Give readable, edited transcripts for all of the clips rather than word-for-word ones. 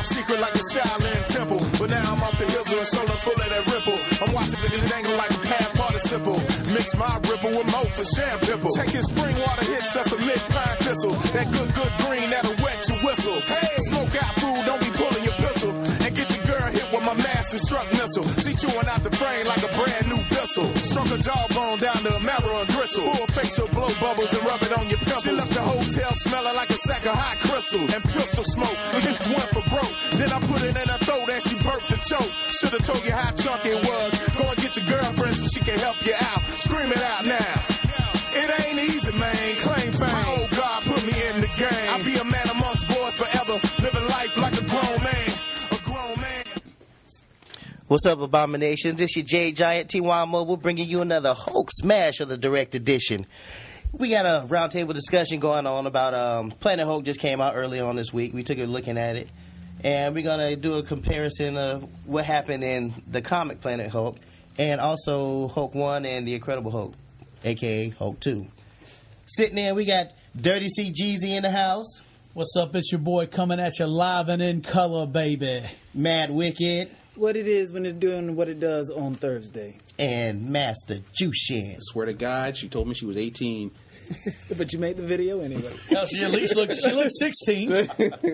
secret like a Shaolin temple. But now I'm off the hills and shoulder full of that ripple. I'm watching the angle like a past participle. Mix my ripple with mo for sham pimple. Take his spring water hits, that's a mid-pine thistle. That good green, that'll wet your whistle. Hey, smoke out food, don't be pulling your pistol. And get your girl hit with my master struck missile. See chewing out the frame like a brand new whistle. Struck a jawbone down to a marrow and gristle. Full facial blow bubbles and rub it on your pimples. She left the hotel smelling like a sack of hot crystals. And pistol smoke, it's one for broke. Then I put it in her throat and she burped to choke. Should've told you how chunky it was. Go and get your girlfriend so she can help you out. Scream it out now. It ain't easy, man. Claim fame. My old God put me in the game. I'll be a man amongst boys forever. Living life like a grown man. A grown man. What's up, Abominations? This your J Giant T1 Mobile bringing you another Hulk smash of the direct edition. We got a roundtable discussion going on about Planet Hulk just came out early on this week. We took a looking at it. And we're going to do a comparison of what happened in the comic Planet Hulk and also Hulk 1 and the Incredible Hulk, a.k.a. Hulk 2. Sitting in, we got Dirty C. Jeezy in the house. What's up? It's your boy coming at you live and in color, baby. Mad Wicked. What it is when it's doing what it does on Thursday. And Master Jushin. Swear to God, she told me she was 18. But you made the video anyway. Hell, she at least looks 16.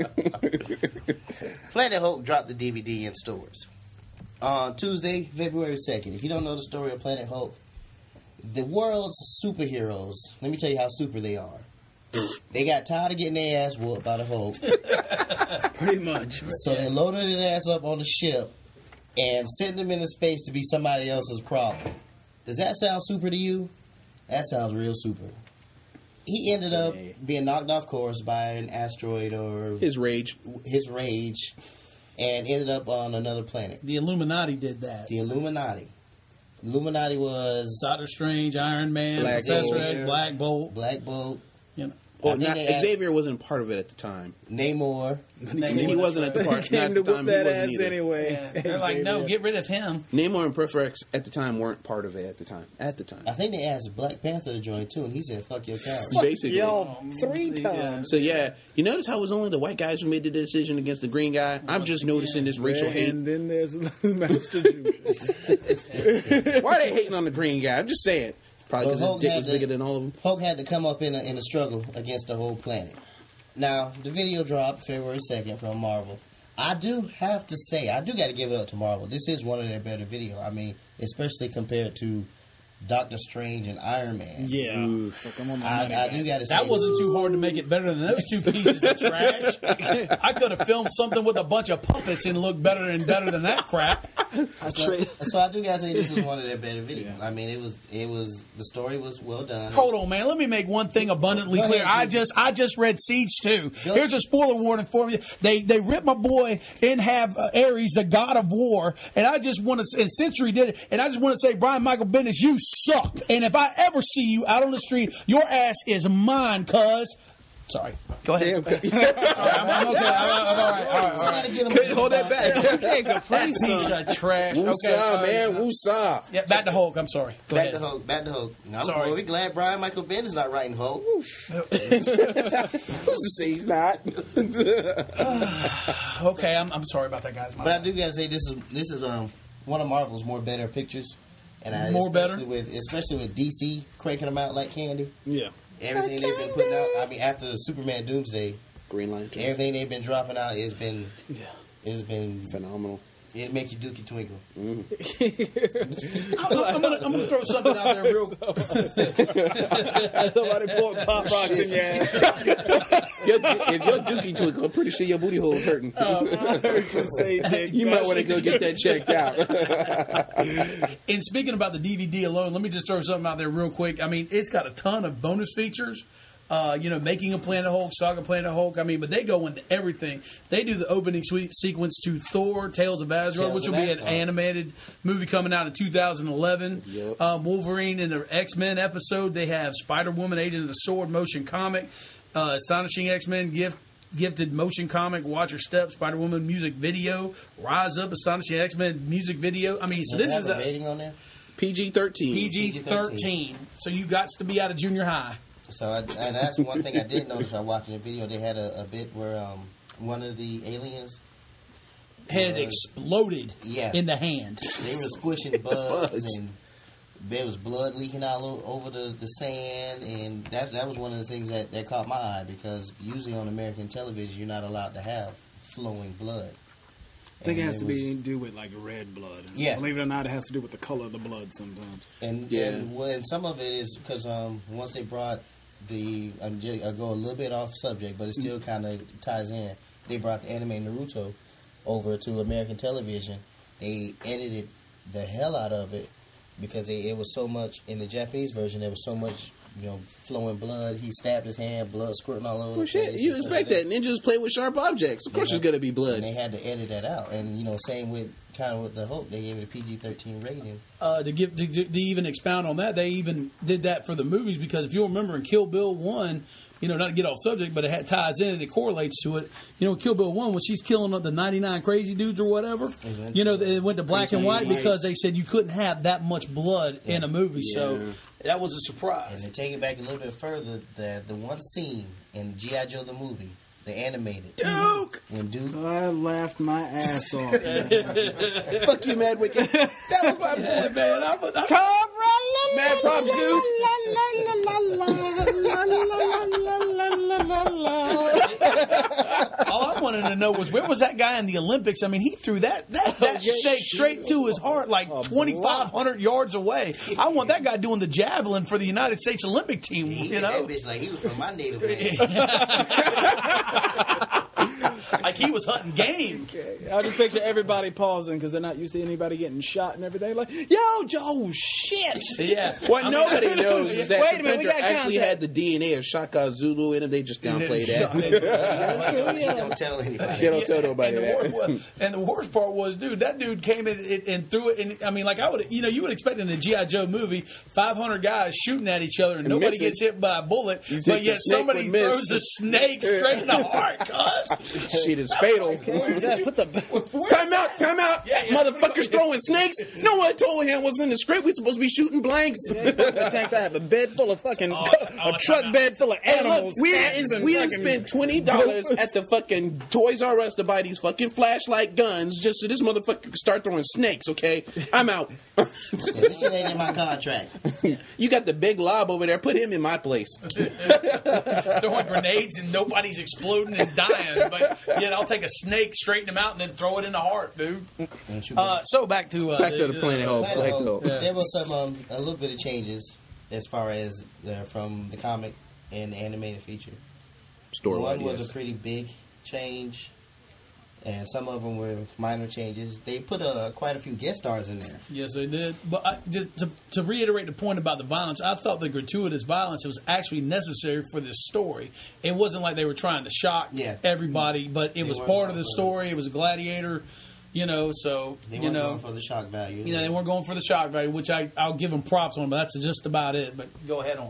Planet Hulk dropped the DVD in stores on Tuesday, February 2nd. If you don't know the story of Planet Hulk, the world's superheroes, let me tell you how super they are. They got tired of getting their ass whooped by the Hulk. Pretty much. So they loaded his ass up on the ship and sent him into space to be somebody else's problem. Does that sound super to you? That sounds real super. He ended up being knocked off course by an asteroid or his rage, and ended up on another planet. The Illuminati did that. The Illuminati was Doctor Strange, Iron Man, Professor X, Black Bolt. You know. Well, Xavier wasn't part of it at the time. Namor. He wasn't at the part. Not at the time. He wasn't either. Anyway. Yeah. They're like, no, get rid of him. Namor and Professor X at the time weren't part of it at the time. I think they asked Black Panther to join too, and he said, "Fuck your couch." Basically, y'all 3 times. So yeah, you notice how it was only the white guys who made the decision against the green guy. I'm just noticing this racial hate. And then there's Master Juice. Why are they hating on the green guy? I'm just saying. Probably because his dick was bigger than all of them. Hulk had to come up in a struggle against the whole planet. Now, the video dropped February 2nd from Marvel. I do have to say, I do got to give it up to Marvel. This is one of their better videos. I mean, especially compared to Doctor Strange and Iron Man. Yeah. I do got to say. That wasn't too hard to make it better than those two pieces of trash. I could have filmed something with a bunch of puppets and looked better than that crap. So I do got to say this is one of their better videos. Yeah. I mean, it was the story was well done. Hold on, man. Let me make one thing abundantly clear. I just read Siege 2. Here's a spoiler warning for you. They ripped my boy in half, Ares, the god of war, and I just want to, and Century did it, and I just want to say, Brian Michael Bendis, you suck. And if I ever see you out on the street, your ass is mine, cuz. Sorry. Go ahead. Sorry, I'm okay. All right. Hold that back. That piece of trash. Woosah, man. Woosah. Yeah, back to Hulk. I'm sorry. Back to Hulk. No, sorry. We glad Brian Michael Bendis not writing Hulk. Who's to say he's not? Okay, I'm sorry about that, guys. But I do gotta say this is one of Marvel's more better pictures, and especially with DC cranking them out like candy. Yeah. Everything they've been putting out. I mean, after the Superman Doomsday, Green Lantern, everything they've been dropping out has been phenomenal. It'll make you dookie twinkle. I'm gonna throw something out there real. Somebody poured Pop Rocks in your ass. If you're dookie twinkle, I'm pretty sure your booty hole's hurting. You might want to go get that checked out. And speaking about the DVD alone, let me just throw something out there real quick. I mean, it's got a ton of bonus features. Making a Planet Hulk, Saga Planet Hulk. I mean, but they go into everything. They do the opening sequence to Thor, Tales of Asgard, which will be an animated movie coming out in 2011. Yep. Wolverine in the X-Men episode. They have Spider-Woman, Agent of the Sword, motion comic. Astonishing X-Men gifted motion comic, Watch Your Step, Spider-Woman music video, Rise Up, Astonishing X-Men music video. I mean, so this is a rating on there? PG-13. PG-13. So you got to be out of junior high. So and that's one thing I did notice while watching the video. They had a bit where one of the aliens head exploded Yeah. in the hand. They were squishing bugs, and there was blood leaking all over the sand, and that was one of the things that caught my eye, because usually on American television you're not allowed to have flowing blood. I think it And has to be do with like red blood. Yeah. Believe it or not, it has to do with the color of the blood sometimes. And some of it is because once they brought I'll go a little bit off subject, but it still kind of ties in. They brought the anime Naruto over to American television. They edited the hell out of it because it was so much in the Japanese version. There was so much, flowing blood. He stabbed his hand, blood squirting all over. Well, the shit, place you and stuff expect like that. Ninjas play with sharp objects. Of course, there's gonna be blood. And they had to edit that out. And same with the Hulk. They gave it a PG-13 rating. To even expound on that, they even did that for the movies, because if you'll remember in Kill Bill 1, not to get off subject, but it ties in and it correlates to it. Kill Bill 1, when she's killing the 99 crazy dudes or whatever, they went to black and white because they said you couldn't have that much blood in a movie. Yeah. So that was a surprise. And to take it back a little bit further, the one scene in G.I. Joe the movie, the animated. Duke! When Duke... I laughed my ass off. Fuck you, Mad Wicked. That was my boy, man. Mad props, dude. All I wanted to know was, where was that guy in the Olympics? I mean, he threw that snake straight to his heart, like 2,500 yards away. I want that guy doing the javelin for the United States Olympic team. He hit that bitch like he was from my native land. Like he was hunting game. I just picture everybody pausing because they're not used to anybody getting shot and everything. Like, yo, Joe, shit. Yeah. What nobody knows is that Wait a minute, we Serpentor got actually contact. had the DNA of Shaka Zulu in him. They just downplayed that. Don't tell anybody. They don't tell nobody that. And the worst part was, dude, that dude came in and threw it. And I mean, like you would expect in a G.I. Joe movie, 500 guys shooting at each other and nobody missing. Gets hit by a bullet, think but yet the snake somebody would miss. throws a snake straight in the heart, cuz. Shit is fatal. Time out. Yeah. Motherfuckers throwing snakes. No one told him what's in the script. We supposed to be shooting blanks. Tanks, I have a bed full of fucking a truck bed full of Hey, look, animals. we didn't spend $20 at the fucking Toys R Us to buy these fucking flashlight guns just so this motherfucker can start throwing snakes, okay? I'm out. This shit ain't in my contract. You got the big lob over there. Put him in my place. Throwing grenades and nobody's exploding and dying. But yet I'll take a snake, straighten him out, and then throw it in the heart, dude. So back to the Planet Hulk. There was some a little bit of changes as far as from the comic and the animated feature. One was a pretty big change, and some of them were minor changes. They put quite a few guest stars in there. Yes, they did. But to reiterate the point about the violence, I thought the gratuitous violence was actually necessary for this story. It wasn't like they were trying to shock everybody, but it was part of the story. It was a gladiator, so they weren't going for the shock value. They weren't going for the shock value, which I'll give them props on, but that's just about it. But go ahead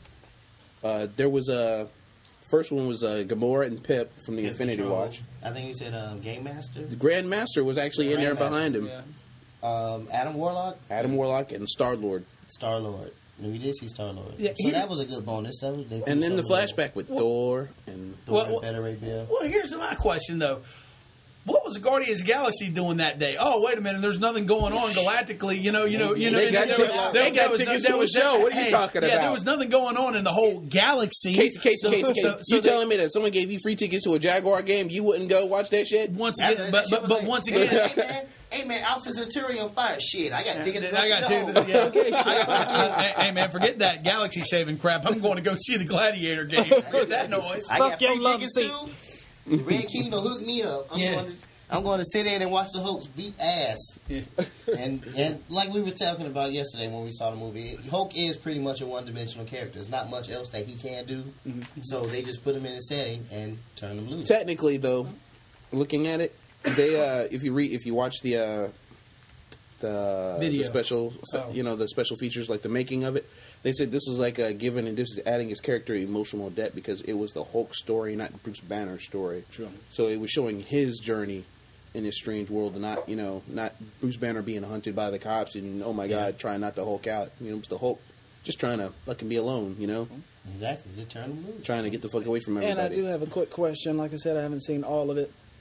on. There was a... First one was Gamora and Pip from the Infinity Watch. I think you said Game Master. The Grand Master was actually in there behind him. Yeah. Adam Warlock. And Star-Lord. Star-Lord. We did see Star-Lord. Yeah, so that was a good bonus. And then the flashback with Thor and Better Ray Bill. Well, here's my question, though. What was the Guardians of the Galaxy doing that day? Oh, wait a minute. There's nothing going on galactically. They got tickets to a show. What are you talking about? Yeah, there was nothing going on in the whole galaxy. Case. You telling me that someone gave you free tickets to a Jaguar game, you wouldn't go watch that shit? Once again, but once again, hey man, Alpha Centauri on fire. Shit, I got tickets. I got tickets. Yeah. Okay, hey man, forget that galaxy saving crap. I'm going to go see the Gladiator game. What's that noise? I got free tickets too. The Red King will hook me up. I'm going to sit in and watch the Hulk beat ass. Yeah. and like we were talking about yesterday when we saw the movie, Hulk is pretty much a one-dimensional character. There's not much else that he can do. Mm-hmm. So they just put him in a setting and turn him loose. Technically, though, looking at it, they if you watch the video, the special the special features like the making of it, they said this is like giving and this is adding his character emotional depth because it was the Hulk story, not Bruce Banner's story. True. So it was showing his journey in this strange world, and not Bruce Banner being hunted by the cops and oh my god, trying not to Hulk out. It's the Hulk just trying to fucking be alone. Exactly, just turn him loose. Trying to get the fuck away from everybody. And I do have a quick question. Like I said, I haven't seen all of it.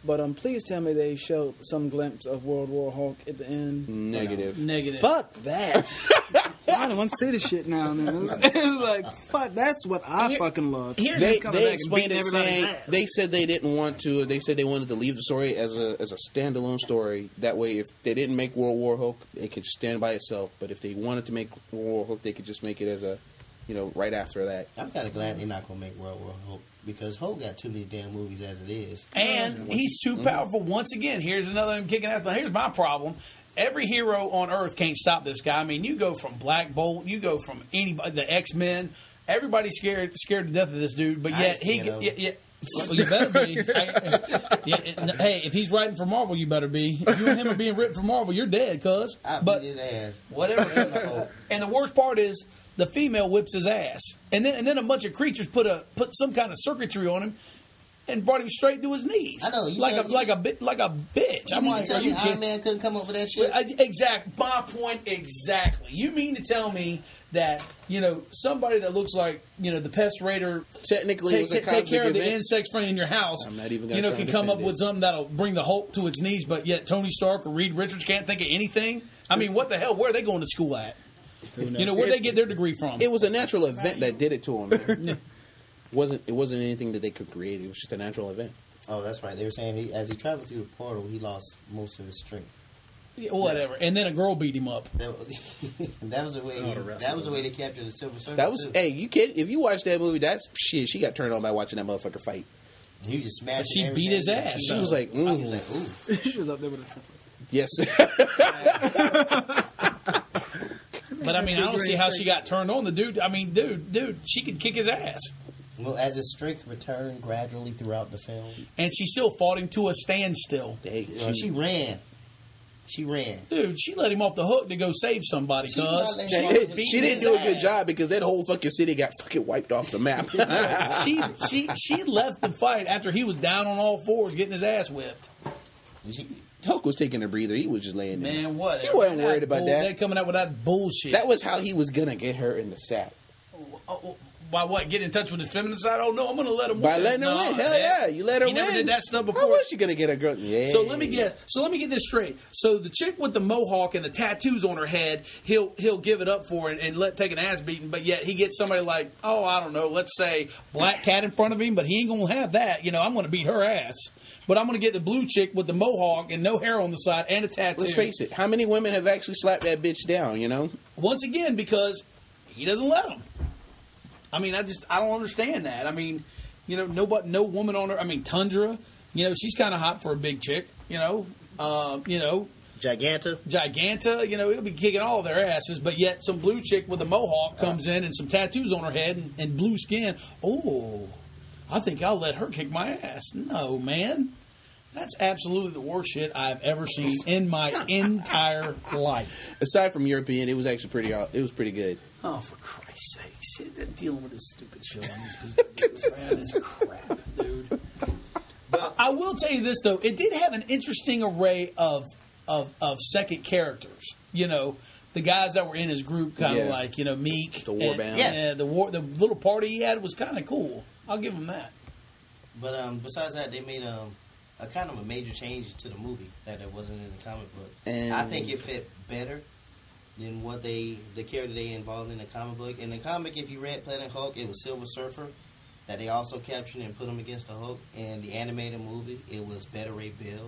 But please tell me they showed some glimpse of World War Hulk at the end. Negative. Negative. Fuck that. I don't want to see this shit now and then. It's like, fuck, that's what I fucking love. They explained it saying they said they didn't want to. They said they wanted to leave the story as a standalone story. That way, if they didn't make World War Hulk, it could stand by itself. But if they wanted to make World War Hulk, they could just make it as a, right after that. I'm kind of glad they're not gonna make World War Hulk because Hulk got too many damn movies as it is, and he's too powerful. Once again, here's another one kicking ass. But here's my problem. Every hero on Earth can't stop this guy. I mean, you go from Black Bolt, you go from anybody, the X-Men. Everybody's scared to death of this dude, but yet well, you better be. Hey, if he's writing for Marvel, you better be. If you and him are being written for Marvel, you're dead, cuz. I beat his ass. Whatever. And the worst part is the female whips his ass, and then a bunch of creatures put some kind of circuitry on him. And brought him straight to his knees. I know, like a bitch. I'm like, are you Iron Man couldn't come up with that shit? Exactly. My point exactly. You mean to tell me that somebody that looks like the pest raider technically take care of the insects in your house? I'm not even gonna can come up with something that'll bring the Hulk to its knees, but yet Tony Stark or Reed Richards can't think of anything. I mean, what the hell? Where are they going to school at? Where'd they get their degree from? It was a natural event that did it to him. Man. It wasn't anything that they could create. It was just a natural event. Oh, that's right. They were saying as he traveled through the portal, he lost most of his strength. Yeah, whatever. And then a girl beat him up. That was the way. That was the way they captured the Silver Surfer. That was. Hey, you kid. If you watch that movie, that's shit. She got turned on by watching that motherfucker fight. He just smashed. She beat his ass. She was like, ooh. He was like, ooh. She was up there with herself. Yes. But I mean, I don't see how she got turned on. The dude. I mean, dude, she could kick his ass. Well, as his strength returned gradually throughout the film, and she still fought him to a standstill. She ran. She ran. Dude, she let him off the hook to go save somebody, She didn't do a good job because that whole fucking city got fucking wiped off the map. she left the fight after he was down on all fours getting his ass whipped. Hulk was taking a breather. He was just laying there. Man, what? He wasn't worried about that. They're coming out with that bullshit. That was how he was going to get her in the sack. By what? Get in touch with his feminine side? Oh, no, I'm going to let him win. By letting her win. Hell yeah. You let her win. He never did that stuff before. How was she going to get a girl? Yeah. So let me guess. So let me get this straight. So the chick with the mohawk and the tattoos on her head, he'll give it up for it and take an ass beating, but yet he gets somebody like, I don't know, let's say Black Cat in front of him, but he ain't going to have that. I'm going to beat her ass. But I'm going to get the blue chick with the mohawk and no hair on the side and a tattoo. Let's face it. How many women have actually slapped that bitch down, Once again, because he doesn't let them. I mean, I don't understand that. I mean, no woman on her. I mean, Tundra, she's kind of hot for a big chick, Giganta, it'll be kicking all of their asses, but yet some blue chick with a mohawk comes in and some tattoos on her head and blue skin. Oh, I think I'll let her kick my ass. No, man. That's absolutely the worst shit I've ever seen in my entire life. Aside from European, it was actually pretty good. Oh, for Christ's sake. Sit there dealing with this stupid shit on these people. Man, this crap, dude. But I will tell you this, though. It did have an interesting array of second characters. The guys that were in his group, kind of like, Meek. The Warband. Yeah, the little party he had was kind of cool. I'll give him that. But besides that, they made a kind of a major change to the movie that it wasn't in the comic book. And I think it fit better than what the character they involved in the comic book. In the comic, if you read Planet Hulk, it was Silver Surfer that they also captured and put him against the Hulk. And the animated movie, it was Beta Ray Bill.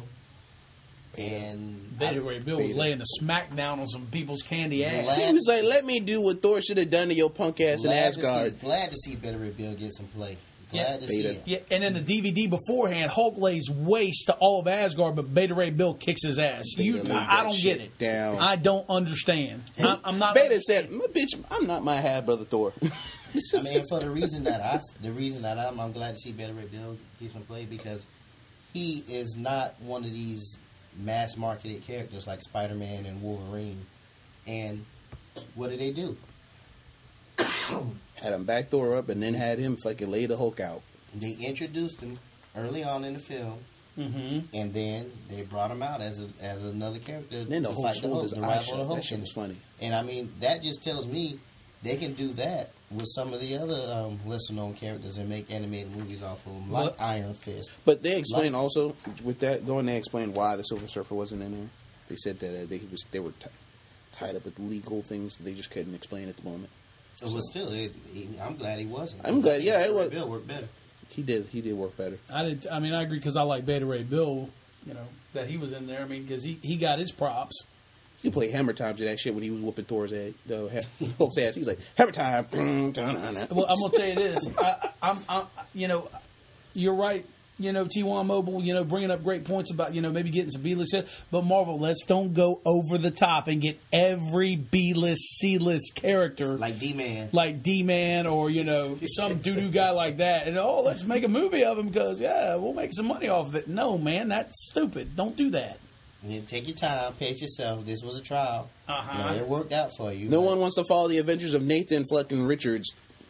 And Beta Ray Bill was laying a smackdown on some people's candy ass. He was like, "Let me do what Thor should have done to your punk ass in Asgard." Glad to see Beta Ray Bill get some play. Glad to see it. Yeah, and then the DVD beforehand, Hulk lays waste to all of Asgard, but Beta Ray Bill kicks his ass. I don't get it. Down. I don't understand. I'm not. Beta said, "Bitch, I'm not my half brother Thor." I mean, for the reason that I'm glad to see Beta Ray Bill get some play because he is not one of these mass marketed characters like Spider-Man and Wolverine. And what did they do? Had him back Thor up and then had him fucking lay the Hulk out. They introduced him early on in the film, and then they brought him out as another character then the to Hulk fight the Hulk, the rival of the Hulk. That shit was funny. And I mean, that just tells me they can do that with some of the other lesser known characters and make animated movies off of them, like Iron Fist. But they explained also with that going. They explained why the Silver Surfer wasn't in there. They said that they were tied up with legal things they just couldn't explain at the moment. But still, I'm glad he wasn't. I'm glad. Yeah, it was. Bill worked better. He did work better. I agree because I like Beta Ray Bill. That he was in there. Because he got his props. He played Hammer Time to that shit when he was whooping Thor's head, Hulk's ass. He's like, Hammer Time. Well, I'm gonna tell you this. You're right. T1 Mobile, bringing up great points about, maybe getting some B-list shit. But Marvel, let's don't go over the top and get every B-list, C-list character. Like D-Man. Or, some doo-doo guy like that. And, let's make a movie of him because, we'll make some money off of it. No, man, that's stupid. Don't do that. Take your time, pace yourself. This was a trial. It worked out for you. No one wants to follow the adventures of Nathan fucking Richards.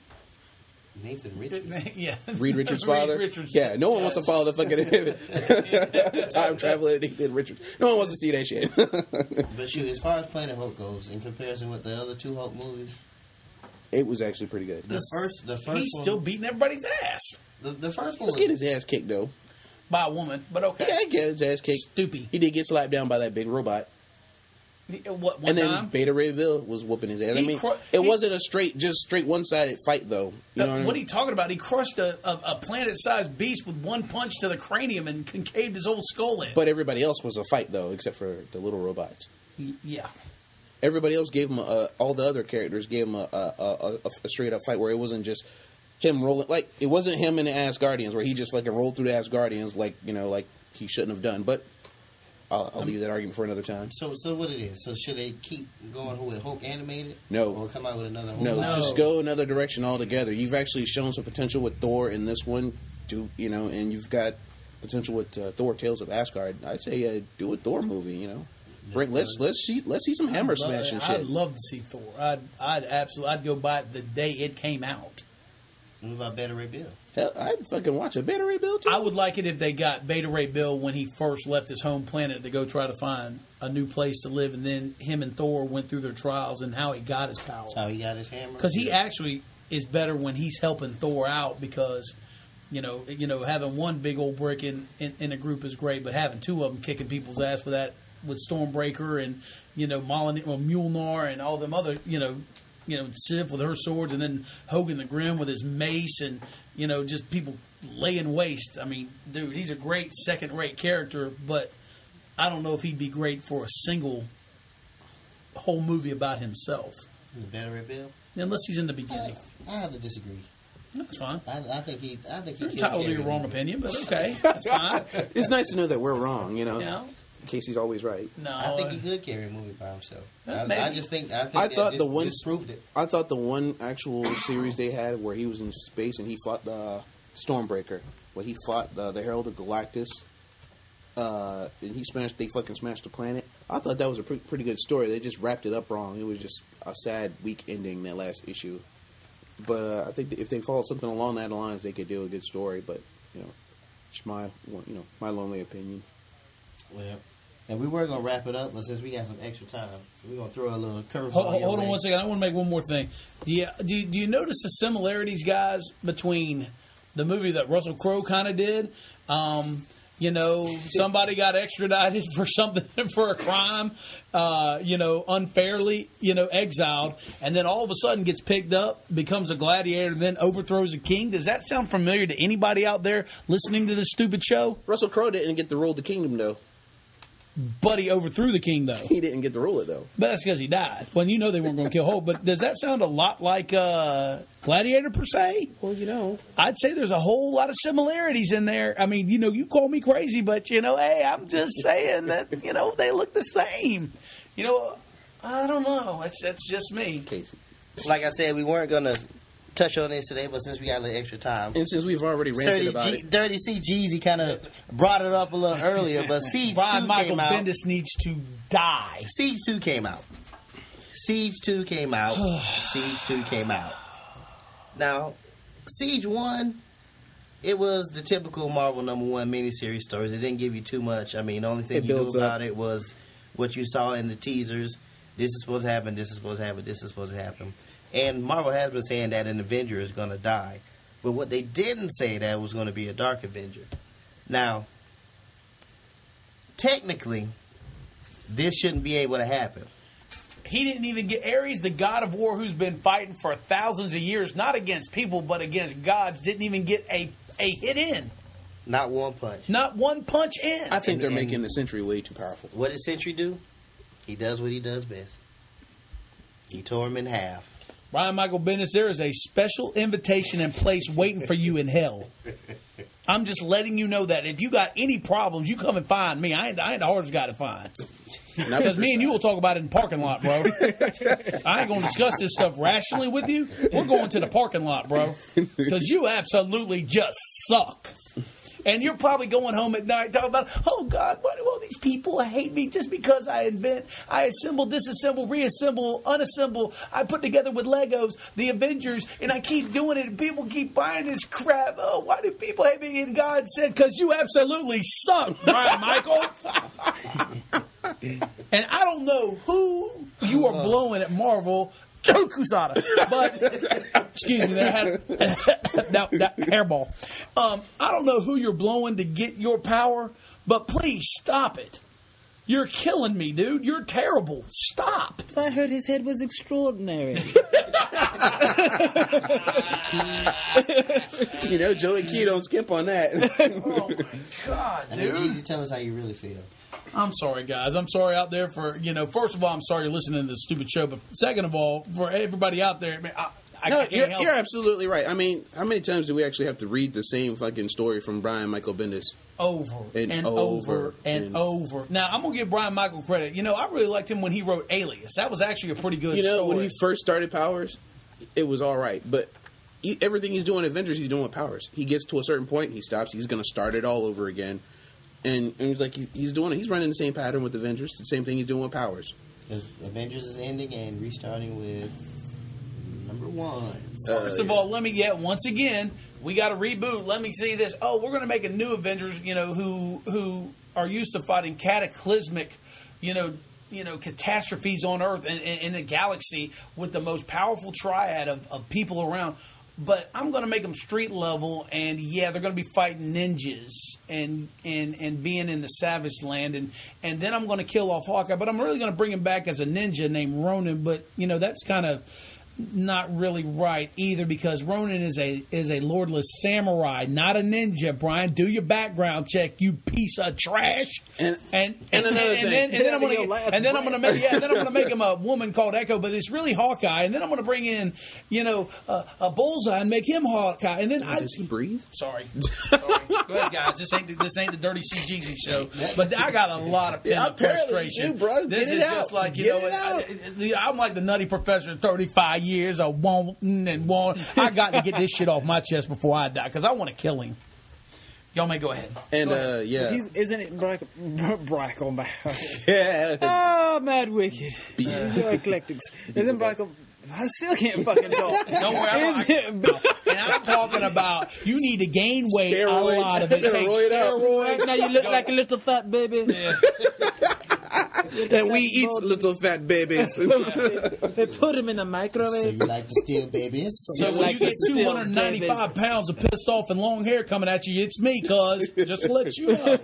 Nathan Richards? Yeah. Reed Richards' father? Reed Richards. Yeah, no one wants to follow the fucking time traveler Nathan Richards. No one wants to see that shit. But shoot, as far as Planet Hulk goes, in comparison with the other two Hulk movies, it was actually pretty good. The first He's one, still beating everybody's ass. The first one Let's get his ass kicked, though. By a woman, but okay. Yeah, I get his ass kicked. Stupid. He did get slapped down by that big robot. One and then time? Beta Ray Bill was whooping his ass. It wasn't a straight one-sided fight, though. You know what are you talking about? He crushed a planet-sized beast with one punch to the cranium and concaved his whole skull in. But everybody else was a fight, though, except for the little robots. Yeah. Everybody else gave him all the other characters gave him a straight-up fight where it wasn't just him rolling. Like, it wasn't him in the Asgardians where he just fucking rolled through the Asgardians like he shouldn't have done. But I'll leave that argument for another time. So what it is? So should they keep going with Hulk animated? No. Or come out with another Hulk? No, just go another direction altogether. You've actually shown some potential with Thor in this one, and you've got potential with Thor: Tales of Asgard. I'd say do a Thor movie. Let's see some hammer smashing shit. I'd love to see Thor. I'd go buy it the day it came out. What about Beta Ray Bill? Hell, I'd fucking watch a Beta Ray Bill too. I would like it if they got Beta Ray Bill when he first left his home planet to go try to find a new place to live, and then him and Thor went through their trials and how he got his power. How he got his hammer? Because he actually is better when he's helping Thor out because, having one big old brick in a group is great, but having two of them kicking people's ass with Stormbreaker and Mjolnir and all them other Sif with her swords, and then Hogan the Grim with his mace, and just people laying waste. I mean, dude, he's a great second-rate character, but I don't know if he'd be great for a single whole movie about himself. Beta Ray Bill, unless he's in the beginning. I have to disagree. That's fine. I think he. You're entitled to your wrong opinion, but okay, that's fine. It's nice to know that we're wrong, Yeah. In case he's always right. No, I think he could carry a movie by himself. I thought the one actual series they had where he was in space and he fought the Stormbreaker, where he fought the Herald of Galactus, and they fucking smashed the planet. I thought that was a pretty good story. They just wrapped it up wrong. It was just a sad, weak ending that last issue. But I think if they followed something along that lines, they could do a good story. But it's my lonely opinion. Well. And we were going to wrap it up, but since we got some extra time, we're going to throw a little curveball. Hold on one second. I want to make one more thing. Do you notice the similarities, guys, between the movie that Russell Crowe kind of did? Somebody got extradited for something, for a crime, unfairly, exiled, and then all of a sudden gets picked up, becomes a gladiator, and then overthrows a king. Does that sound familiar to anybody out there listening to this stupid show? Russell Crowe didn't get to rule the kingdom, though. But he overthrew the king, though. He didn't get to rule it, though. But that's because he died. Well, they weren't going to kill Hulk. But does that sound a lot like Gladiator, per se? Well, I'd say there's a whole lot of similarities in there. I mean, you call me crazy, but, hey, I'm just saying that, they look the same. I don't know. That's just me. Casey. Like I said, we weren't going to touch on this today, but since we got a little extra time, and since we've already ranted about it, Dirty C. Jeezy kind of brought it up a little earlier, but Siege 2 Michael came out. Bendis needs to die. Siege 2 came out. Siege 2 came out. Siege 2 came out. Now, Siege 1, it was the typical Marvel #1 miniseries stories. It didn't give you too much. I mean, the only thing you knew about it was what you saw in the teasers. This is supposed to happen. This is supposed to happen. This is supposed to happen. And Marvel has been saying that an Avenger is going to die. But what they didn't say that was going to be a Dark Avenger. Now, technically, this shouldn't be able to happen. He didn't even get Ares, the god of war, who's been fighting for thousands of years, not against people but against gods, didn't even get a hit in. Not one punch. Not one punch in. I think they're making the Sentry way too powerful. What did Sentry do? He does what he does best. He tore him in half. Brian Michael Bendis, there is a special invitation in place waiting for you in hell. I'm just letting you know that if you got any problems, you come and find me. I ain't the hardest guy to find. Because me and you will talk about it in the parking lot, bro. I ain't going to discuss this stuff rationally with you. We're going to the parking lot, bro. Because you absolutely just suck. And you're probably going home at night talking about, oh, God, why do all these people hate me just because I assemble, disassemble, reassemble, unassemble, I put together with Legos, the Avengers, and I keep doing it, and people keep buying this crap. Oh, why do people hate me? And God said, because you absolutely suck, Brian Michael. And I don't know who you are blowing at Marvel, Joe Quesada. But, excuse me, there had that hairball. I don't know who you're blowing to get your power, but please stop it. You're killing me, dude. You're terrible. Stop. I heard his head was extraordinary. You know, Joey Key don't skimp on that. Oh, my God, And dude. then Jeezy, tell us how you really feel. I'm sorry, guys. I'm sorry out there for, first of all, I'm sorry you're listening to this stupid show. But second of all, for everybody out there, I No, can't help you're absolutely right. I mean, how many times do we actually have to read the same fucking story from Brian Michael Bendis? over and over. Now, I'm going to give Brian Michael credit. I really liked him when he wrote Alias. That was actually a pretty good story. When he first started Powers, it was all right. But everything he's doing in Avengers, he's doing with Powers. He gets to a certain point, he stops, he's going to start it all over again. And it's like he's doing it. He's running the same pattern with Avengers. The same thing he's doing with Powers. Because Avengers is ending and restarting with number 1. First of all, once again, we got to reboot. Let me see this. Oh, we're going to make a new Avengers, who are used to fighting cataclysmic, catastrophes on Earth and in the galaxy with the most powerful triad of people around. But I'm going to make them street level, and they're going to be fighting ninjas and being in the Savage Land, and then I'm going to kill off Hawkeye. But I'm really going to bring him back as a ninja named Ronin. But that's kind of not really right either, because Ronin is a lordless samurai, not a ninja. Brian, do your background check, you piece of trash. And another thing. Then I'm going to make him a woman called Echo, but it's really Hawkeye. And then I'm going to bring in, a Bullseye and make him Hawkeye. And then does he breathe? Sorry. Go ahead, guys. This ain't the Dirty C Jeezy show. But I got a lot of pent-up frustration. Bro. This is just like I'm like the Nutty Professor. 35 years of wanting and want. I got to get this shit off my chest before I die, because I want to kill him. Y'all may go ahead. And isn't it Brackle? Yeah. Oh, Mad Wicked. You're eclectics. Isn't Brackle? I still can't fucking talk. Don't worry. And I'm talking about you need to gain weight. Steroids. A lot of it. Take steroids. Now you look like a little fat baby. Yeah. And we eat little fat babies. They put him in a So microwave. you like to steal babies? So when you get 295 pounds of pissed off and long hair coming at you, it's me, cuz. Just to let you know.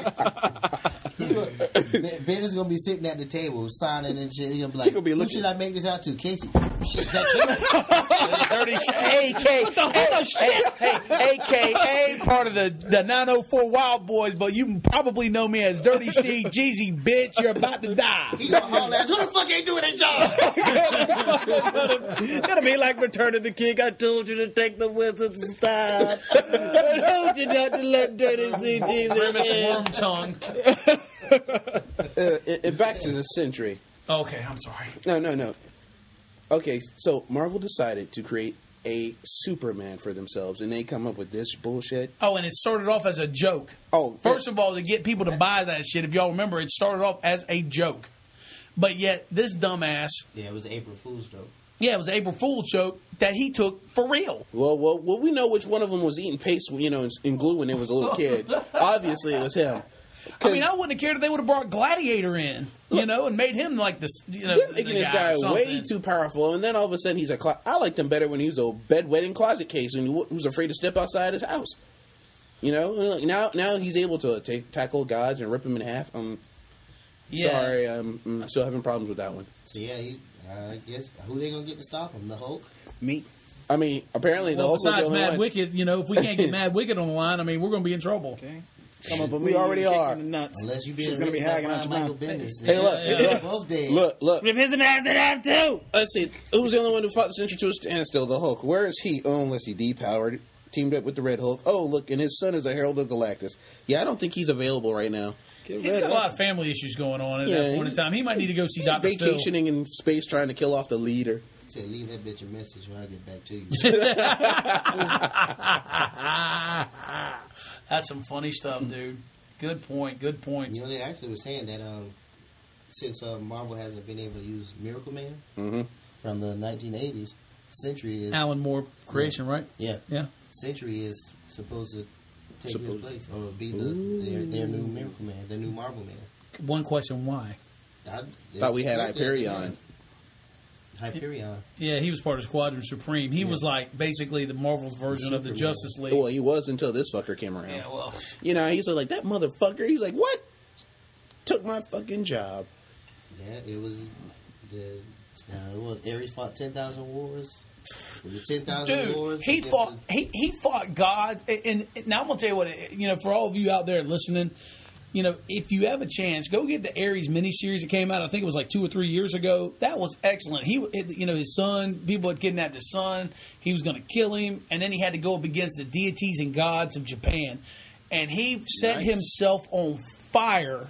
Ben is going to be sitting at the table signing and shit. He's going to be like, who should I make this out to? Casey. Shit, is that AKA part of the 904 Wild Boys, but you probably know me as Dirty C Jeezy, bitch. You're about to die. He's going to haul ass. Who the fuck ain't doing that job? Gotta be like Return of the King. I told you to take the wizard's staff. I told you not to let Dirty C Jeezy Grimace in. worm tongue. Back to the Sentry. Okay, I'm sorry. No. Okay, so Marvel decided to create a Superman for themselves, and they come up with this bullshit. Oh, and it started off as a joke. First of all, to get people to buy that shit, if y'all remember, it started off as a joke. But yet, this dumbass... Yeah, it was an April Fool's joke. Yeah, it was an April Fool's joke that he took for real. Well, we know which one of them was eating paste, and glue when they was a little kid. Obviously, it was him. I mean, I wouldn't have cared if they would have brought Gladiator in, and made him like this. They're making this guy way too powerful, and then all of a sudden he's I liked him better when he was a bedwetting closet case and he was afraid to step outside his house. Now he's able to tackle gods and rip them in half. Sorry, I'm still having problems with that one. So I guess who they gonna get to stop him? The Hulk? Me. I mean, apparently the Hulk. Besides Mad Wicked, if we can't get Mad Wicked on the line, I mean, we're gonna be in trouble. Okay. Come up with We me, already are. Nuts. Unless you She's gonna be hagging out your Michael mouth. Bendis. Hey, look, both dead. look. Rip his ass in half too. Let's see. Who's the only one who fought the Sentry to a standstill? The Hulk. Where is he? Oh, let's see. Depowered. Teamed up with the Red Hulk. Oh, look, and his son is the Herald of Galactus. Yeah, I don't think he's available right now. He's got a lot of family issues going on at that point in time. He might need to go see Dr. Phil. Vacationing in space trying to kill off the leader. Say, leave that bitch a message when I get back to you. That's some funny stuff, dude. Good point. They actually were saying that since Marvel hasn't been able to use Miracle Man from the 1980s, Sentry is... Alan Moore creation, right? Yeah. Yeah. Sentry is supposed to take his place or be their new Miracle Man, their new Marvel Man. One question, why? Thought we had Hyperion. Hyperion. Yeah, he was part of Squadron Supreme. He was like basically the Marvel's version of the Justice League. Well, he was until this fucker came around. Yeah, well. He's like, that motherfucker. He's like, what? Took my fucking job. Yeah, it was Ares fought 10,000 wars. Was it 10,000 wars? He fought gods. And now I'm gonna tell you what. For all of you out there listening, if you have a chance, go get the Ares miniseries that came out. I think it was like 2 or 3 years ago. That was excellent. His son, people had kidnapped his son. He was going to kill him, and then he had to go up against the deities and gods of Japan, and he set himself on fire,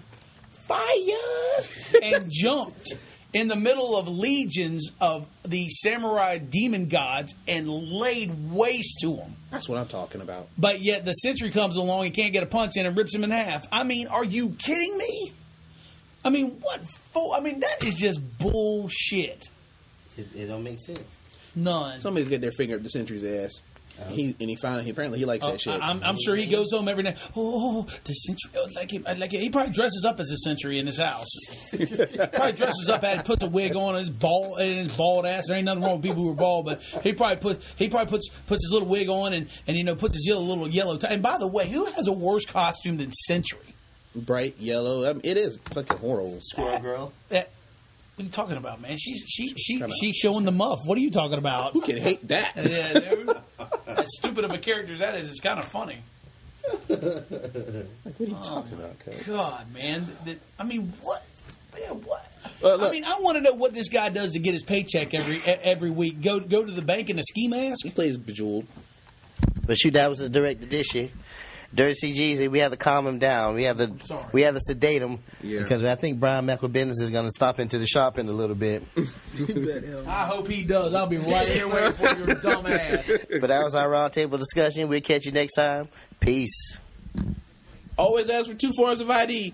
and jumped in the middle of legions of the samurai demon gods and laid waste to them. That's what I'm talking about. But yet the Sentry comes along, he can't get a punch in and rips him in half. I mean, are you kidding me? I mean, what for? I mean, that is just bullshit. It don't make sense. None. Somebody's got their finger up the Sentry's ass. He apparently he likes that shit. I'm sure he goes home every night. Oh, the Sentry, he probably dresses up as a Sentry in his house. Probably dresses up, puts a wig on his bald ass. There ain't nothing wrong with people who are bald, but he probably puts his little wig on and puts his little yellow tie. And by the way, who has a worse costume than Sentry? Bright yellow. I mean, it is fucking horrible. Squirrel Girl. What are you talking about, man? She's showing the muff. What are you talking about? Who can hate that? Yeah, as stupid of a character as that is, it's kind of funny. What are you talking about, cuz? God, man. I mean, what? Man, what? Look, I mean, I want to know what this guy does to get his paycheck every week. Go to the bank in a ski mask? He plays Bejeweled. But shoot, that was a direct edition. Dirty CGs, we have to calm him down. We have to sedate him because I think Brian Michael Bendis is going to stop into the shop in a little bit. I hope he does. I'll be right here waiting for your dumb ass. But that was our roundtable discussion. We'll catch you next time. Peace. Always ask for 2 forms of ID.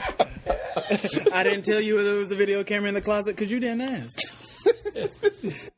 I didn't tell you there was a video camera in the closet because you didn't ask.